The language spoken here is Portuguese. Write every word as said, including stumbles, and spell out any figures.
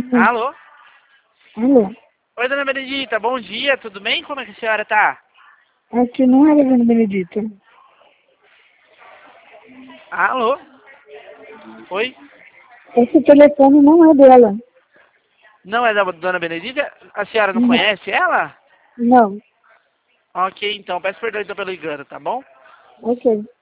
Hum. Alô? Alô? Oi, dona Benedita, bom dia, tudo bem? Como é que a senhora tá? Aqui não é a Dona Benedita. Alô? Oi? Esse telefone não é dela. Não é da dona Benedita? A senhora não Não. conhece ela? Não. Ok, então, peço perdão então pelo engano, tá bom? Ok.